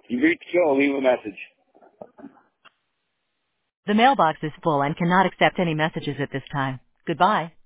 You reached Joe. Leave a message. The mailbox is full and cannot accept any messages at this time. Goodbye.